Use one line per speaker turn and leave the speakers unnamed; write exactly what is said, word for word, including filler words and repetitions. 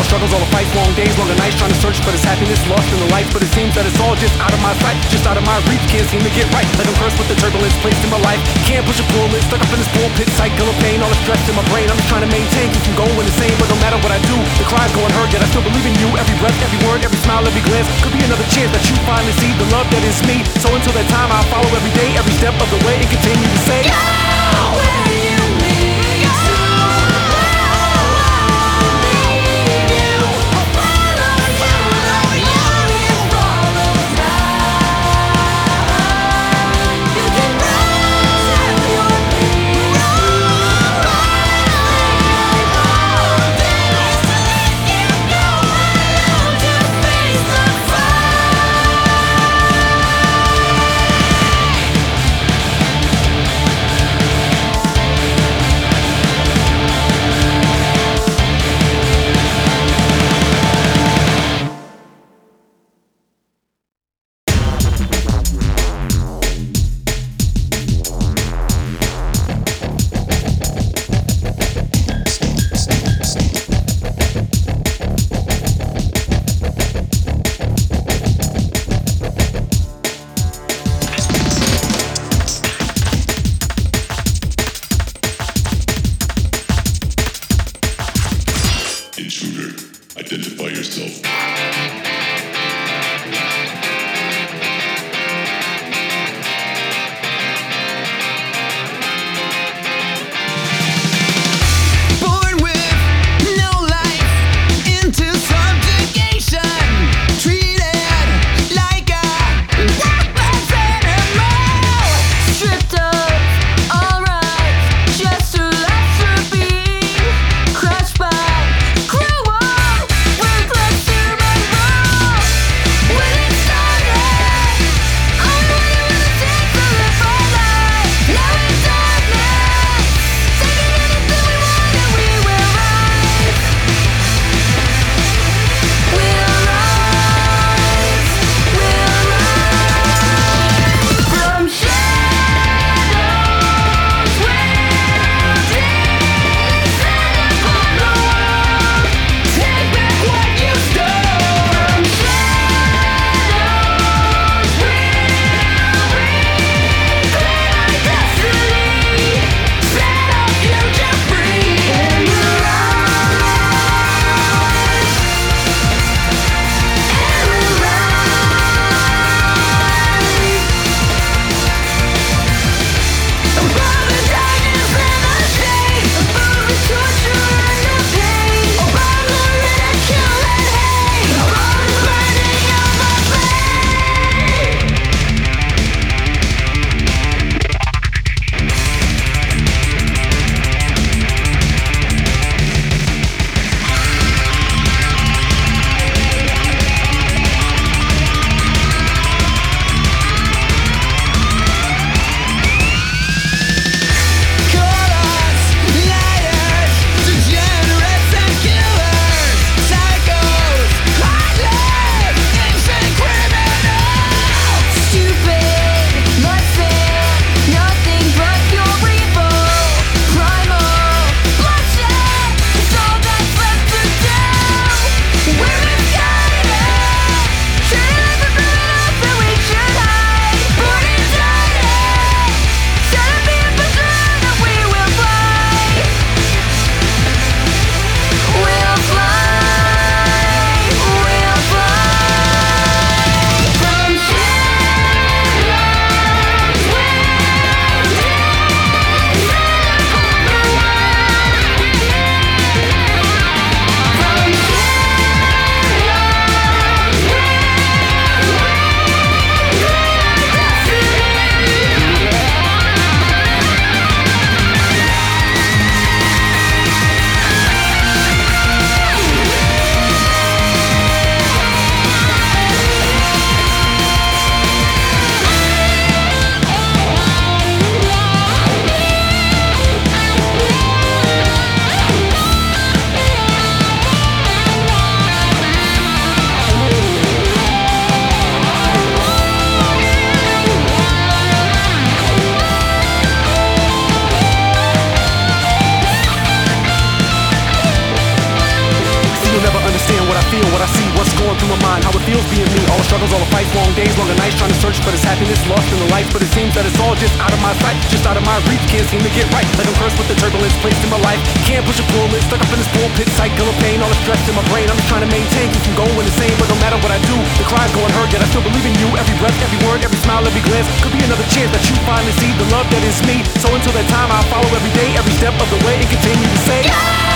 struggles, all the fights, long days, longer nights, trying to search for this happiness lost in the life. But it seems that it's all just out of my sight, just out of my reach. Can't seem to get right, like I'm cursed with the turbulence placed in my life. Can't push a pull it, stuck up in this bullpit cycle of pain. All the stress in my brain, I'm just trying to maintain, keep from going insane. But no matter what I do, the cries go unheard, yet I still believe in you. Every breath, every word, every smile, every glance could be another chance that you finally see the love that is me. So until that time, I'll follow every day, every step of the way, and continue to say, go where you need to.
Crushed by cruel, ruthless human.
through my mind how it feels being me. All the struggles, all the fights, long days, longer nights, trying to search for this happiness lost in the lights. But it seems that it's all just out of my sight, just out of my reach. Can't seem to get right, like I'm cursed with the turbulence placed in my life. Can't push a pull, it's stuck up in this pulpit cycle of pain. All the stress in my brain, I'm just trying to maintain, keep from going insane. But no matter what I do, the cries go unheard, yet I still believe in you. Every breath, every word, every smile, every glance could be another chance that you finally see the love that is me. So until that time, I'll follow every day, every step of the way, and continue to say, yeah!